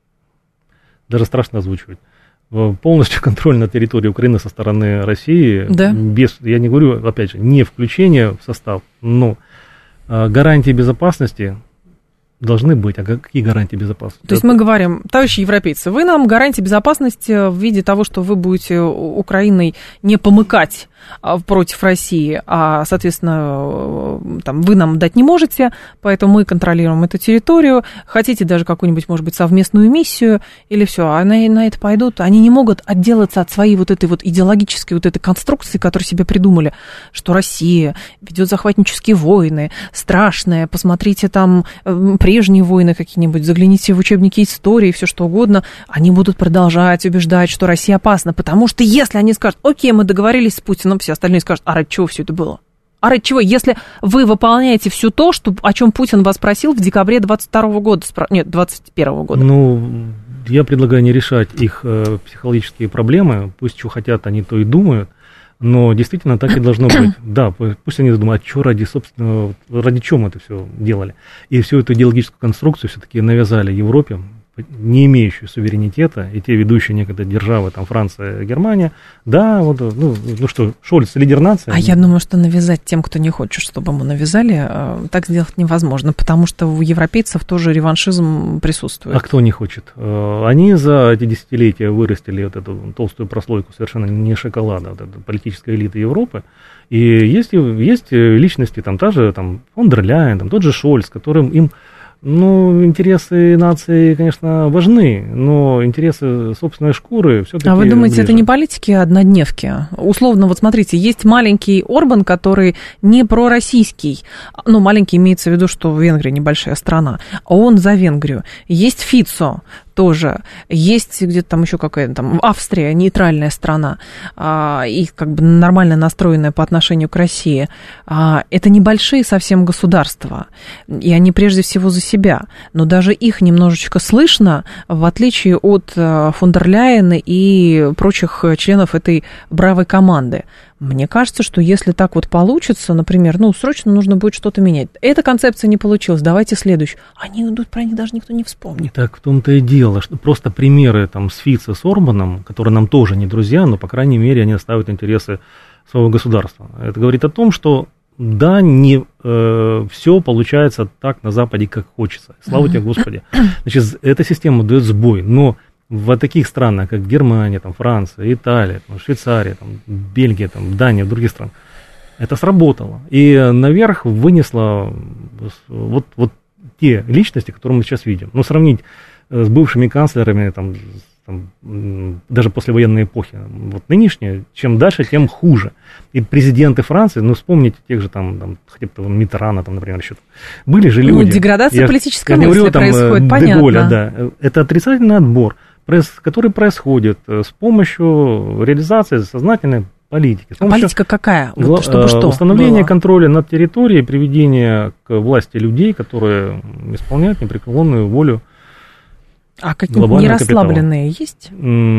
даже страшно озвучивать. Полностью контроль на территории Украины со стороны России, да. без, я не говорю, опять же, не включение в состав, но гарантии безопасности должны быть, а какие гарантии безопасности?
То есть мы говорим, товарищи европейцы, вы нам гарантии безопасности в виде того, что вы будете Украиной не помыкать против России, а, соответственно, там, вы нам дать не можете, поэтому мы контролируем эту территорию, хотите даже какую-нибудь, может быть, совместную миссию, или все, а на, на это пойдут, они не могут отделаться от своей вот этой вот идеологической вот этой конструкции, которую себе придумали, что Россия ведет захватнические войны, страшные, посмотрите там прежние войны какие-нибудь, загляните в учебники истории, все что угодно, они будут продолжать убеждать, что Россия опасна, потому что если они скажут, окей, мы договорились с Путиным, все остальные скажут, а ради чего все это было? А ради чего? Если вы выполняете все то, что, о чем Путин вас просил в декабре двадцать второго года, нет, двадцать первого года.
Ну, я предлагаю не решать их э, психологические проблемы, пусть что хотят, они то и думают, но действительно так и должно быть. Да, пусть они думают, а что ради, собственно, ради чего мы это все делали. И всю эту идеологическую конструкцию все-таки навязали Европе, не имеющие суверенитета, и те ведущие некогда державы, там, Франция, Германия, да, вот, ну, ну что, Шольц, лидер нации.
А я думаю, что навязать тем, кто не хочет, чтобы ему навязали, так сделать невозможно, потому что у европейцев тоже реваншизм присутствует.
А кто не хочет? Они за эти десятилетия вырастили вот эту толстую прослойку совершенно не шоколада, вот этой политической элиты Европы, и есть, есть личности, там, та же, там, фон дер Ляйен, там, тот же Шольц, которым им ну, интересы нации, конечно, важны, но интересы собственной шкуры все-таки...
А вы думаете,
ближе.
Это не политики, а однодневки? Условно, вот смотрите, есть маленький Орбан, который не пророссийский, ну, маленький имеется в виду, что Венгрия небольшая страна, а он за Венгрию. Есть Фицо, тоже. Есть где-то там еще какая-то там Австрия, нейтральная страна, а, и как бы нормально настроенная по отношению к России. А, это небольшие совсем государства, и они прежде всего за себя. Но даже их немножечко слышно, в отличие от фон дер Ляйен и прочих членов этой бравой команды. Мне кажется, что если так вот получится, например, ну, срочно нужно будет что-то менять. Эта концепция не получилась, давайте следующую. Они уйдут, про них даже никто не вспомнит.
Так в том-то и дело, что просто примеры там с Фицо, с Орбаном, которые нам тоже не друзья, но, по крайней мере, они отстаивают интересы своего государства. Это говорит о том, что да, не э, все получается так на Западе, как хочется. Слава тебе, Господи. Значит, эта система дает сбой, но в таких странах, как Германия, там, Франция, Италия, там, Швейцария, там, Бельгия, там, Дания, других стран, это сработало. И наверх вынесло вот, вот те личности, которые мы сейчас видим. Ну, сравнить с бывшими канцлерами, там, там, даже послевоенной эпохи, вот нынешние, чем дальше, тем хуже. И президенты Франции, ну, вспомните тех же там, там хотя бы Миттерана, там, например, еще были же люди.
Ну, деградация
я,
политической
я
мысли
говорю, там,
происходит, понятно.
Деголя, да. Это отрицательный отбор, который происходит с помощью реализации сознательной политики.
А политика какая? Вот, чтобы что
установление
было?
Контроля над территорией, приведение к власти людей, которые исполняют непреклонную волю.
А какие-нибудь нерасслабленные есть?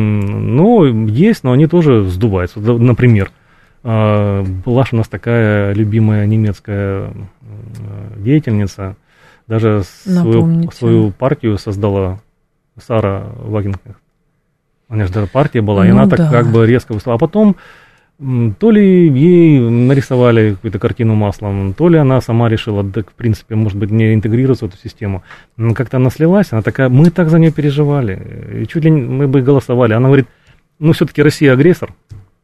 Ну, есть, но они тоже сдуваются. Например, была же у нас такая любимая немецкая деятельница, даже свою, свою партию создала Сара Вагенкнехт. У нее же даже партия была, ну, и она да. так как бы резко выступала. А потом то ли ей нарисовали какую-то картину маслом, то ли она сама решила, да, в принципе, может быть, не интегрироваться в эту систему. Но как-то она слилась, она такая, мы так за нее переживали, и чуть ли мы бы голосовали. Она говорит, ну, все-таки Россия агрессор.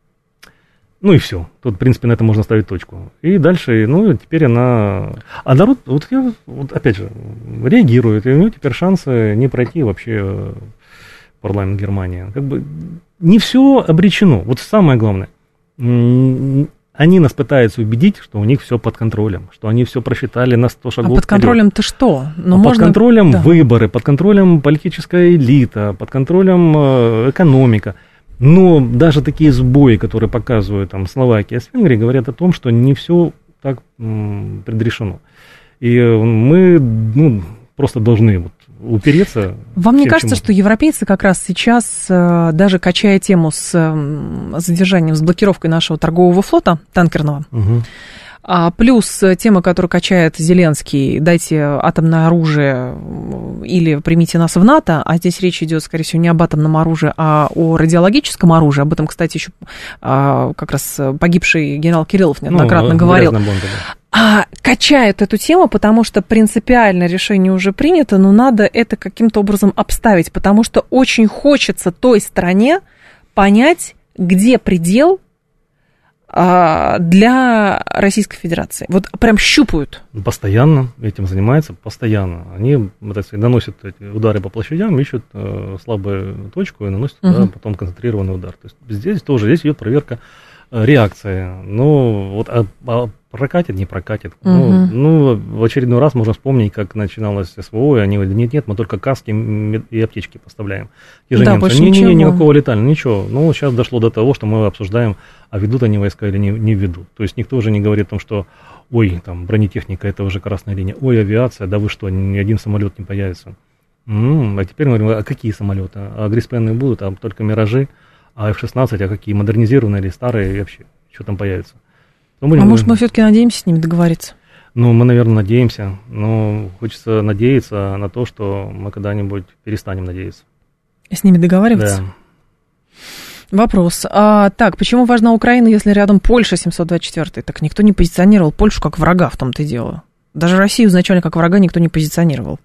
Ну и все. Тут, в принципе, на это можно ставить точку. И дальше, ну, теперь она... А народ, вот я, вот опять же, реагирует, и у него теперь шансы не пройти вообще парламент Германии. Как бы не все обречено. Вот самое главное. Они нас пытаются убедить, что у них все под контролем, что они все просчитали на сто шагов.
А под контролем-то что?
Ну, а можно... Под контролем да. выборы, под контролем политическая элита, под контролем экономика. Но даже такие сбои, которые показывают там Словакия с Венгрией, говорят о том, что не все так м, предрешено. И мы ну, просто должны вот упереться.
Вам не кажется, что европейцы как раз сейчас, даже качая тему с задержанием, с блокировкой нашего торгового флота танкерного, угу. А плюс тема, которую качает Зеленский, дайте атомное оружие или примите нас в НАТО, а здесь речь идет, скорее всего, не об атомном оружии, а о радиологическом оружии. Об этом, кстати, еще как раз погибший генерал Кириллов неоднократно ну, говорил. А, качают эту тему, потому что принципиально решение уже принято, но надо это каким-то образом обставить, потому что очень хочется той стороне понять, где предел а, для Российской Федерации. Вот прям щупают.
Постоянно этим занимаются, постоянно. Они, так сказать, наносят эти удары по площадям, ищут э, слабую точку и наносят угу. туда потом концентрированный удар. То есть здесь тоже, здесь идет проверка э, реакции. Ну, вот а, а прокатит, не прокатит. Угу. Ну, ну, в очередной раз можно вспомнить, как начиналось СВО, и они говорят, нет-нет, мы только каски и аптечки поставляем. И
да, больше
не,
ничего.
Не, никакого летального, ничего. Ну, сейчас дошло до того, что мы обсуждаем, а ведут они войска или не, не ведут. То есть никто уже не говорит о том, что ой, там, бронетехника, это уже красная линия, ой, авиация, да вы что, ни один самолет не появится. М-м, а теперь мы говорим, а какие самолеты? А Гриспены будут, а только Миражи, а эф шестнадцать, а какие, модернизированные или старые, и вообще, что там появится? Ну,
будем, а может, мы все-таки надеемся с ними договориться?
Ну, мы, наверное, надеемся, но хочется надеяться на то, что мы когда-нибудь перестанем надеяться.
С ними договариваться?
Да.
Вопрос. А, так, почему важна Украина, если рядом Польша семьсот двадцать четыре? Так никто не позиционировал Польшу как врага, в том-то и дело. Даже Россию изначально как врага никто не позиционировал.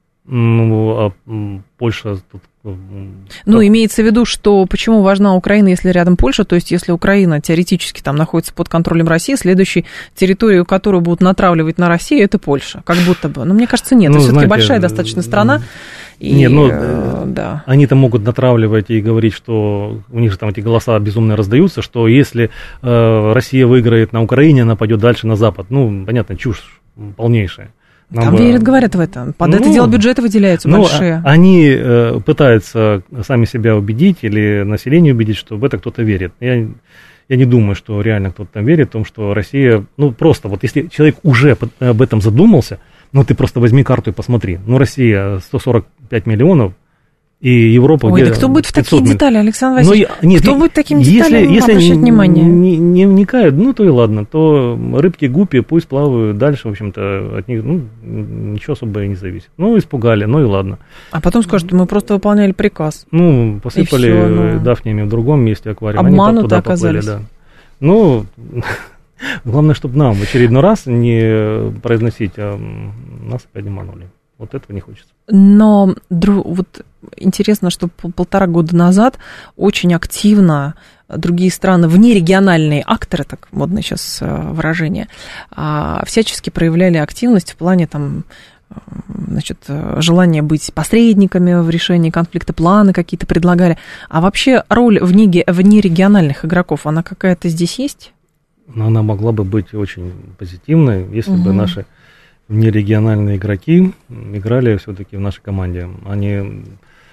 Ну, а Польша тут...
Ну, как... имеется в виду, что почему важна Украина, если рядом Польша, то есть если Украина теоретически там находится под контролем России, следующей территорию, которую будут натравливать на Россию, это Польша, как будто бы. Но мне кажется, нет, ну, это все-таки большая достаточно страна. И,
нет, ну,
э, да.
Они-то могут натравливать и говорить, что у них же там эти голоса безумно раздаются, что если э, Россия выиграет на Украине, она пойдет дальше на Запад. Ну, понятно, чушь полнейшая.
Нам Там бы... верят, говорят в это. Под ну, это дело бюджеты выделяются ну, большие.
Они э, пытаются сами себя убедить или население убедить, что в это кто-то верит. Я, я не думаю, что реально кто-то там верит в том, что Россия... Ну, просто вот если человек уже об этом задумался, ну, ты просто возьми карту и посмотри. Ну, Россия сто сорок пять миллионов, и Европа...
Ой, да кто будет в такие
миллионов.
Детали, Александр Васильевич?
Ну, нет,
кто будет таким деталям
если, если
обращать внимание?
Не, не вникают, ну, то и ладно. То рыбки, гуппи пусть плавают дальше, в общем-то, от них ну, ничего особо и не зависит. Ну, испугали, ну и ладно.
А потом скажут, мы просто выполняли приказ.
Ну, посыпали все, ну... дафниями в другом месте аквариум.
Обмануты оказались.
Поплыли, да. Ну... Главное, чтобы нам в очередной раз не произносить, а нас опять обманули. Вот этого не хочется.
Но вот интересно, что полтора года назад очень активно другие страны, внерегиональные акторы, так модное сейчас выражение, всячески проявляли активность в плане там, значит, желания быть посредниками в решении конфликта, планы какие-то предлагали. А вообще роль внерегиональных игроков, она какая-то здесь есть?
Но она могла бы быть очень позитивной, если угу. бы наши внерегиональные игроки играли все-таки в нашей команде. Они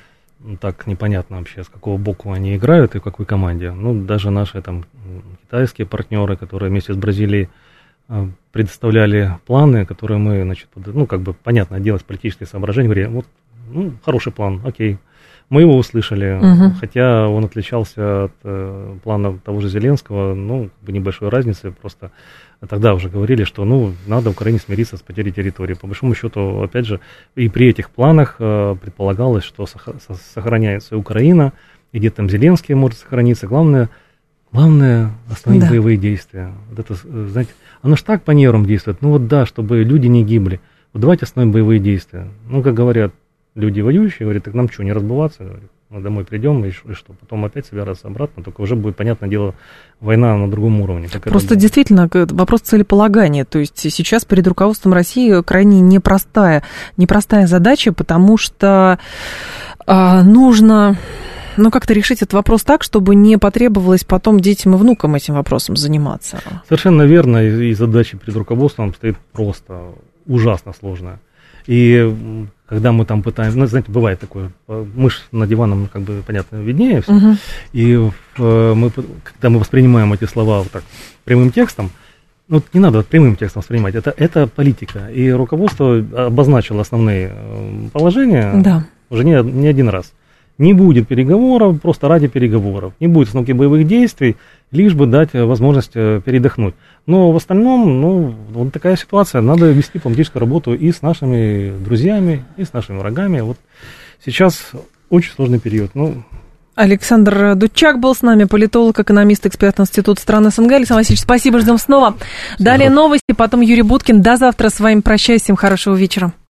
так непонятно вообще, с какого боку они играют и в какой команде. Ну, даже наши там китайские партнеры, которые вместе с Бразилией предоставляли планы, которые мы, значит, ну, как бы, понятно, делать политические соображения, говорили, вот, ну, хороший план, окей. Мы его услышали, угу. хотя он отличался от э, плана того же Зеленского, ну, как бы небольшой разницы, просто тогда уже говорили, что, ну, надо Украине смириться с потерей территории. По большому счету, опять же, и при этих планах э, предполагалось, что сох- сохраняется Украина, и где там Зеленский может сохраниться. Главное, главное остановить да. боевые действия. Вот это, знаете, оно ж так по нервам действует, ну вот да, чтобы люди не гибли. Вот давайте остановим боевые действия. Ну, как говорят, люди воюющие, говорят, так нам что, не разбываться? Говорят, мы домой придем, и что? Потом опять собираться обратно, только уже будет, понятное дело, война на другом уровне.
Просто действительно вопрос целеполагания. То есть сейчас перед руководством России крайне непростая, непростая задача, потому что а, нужно... Ну, как-то решить этот вопрос так, чтобы не потребовалось потом детям и внукам этим вопросом заниматься.
Совершенно верно, и, и задача перед руководством стоит просто ужасно сложная. И когда мы там пытаемся, ну, знаете, бывает такое, мы же на диваном, как бы, понятно, виднее все, uh-huh. и в, мы, когда мы воспринимаем эти слова вот так прямым текстом, ну, не надо прямым текстом воспринимать, это, это политика, и руководство обозначило основные положения
да.
уже не, не один раз. Не будет переговоров просто ради переговоров, не будет остановки боевых действий, лишь бы дать возможность передохнуть. Но в остальном, ну, вот такая ситуация, надо вести дипломатическую работу и с нашими друзьями, и с нашими врагами. Вот сейчас очень сложный период. Ну,
Александр Дудчак был с нами, политолог, экономист, эксперт Института стран СНГ. Александр Васильевич, спасибо, ждем снова. Далее новости, потом Юрий Буткин. До завтра, с вами прощаюсь, всем хорошего вечера.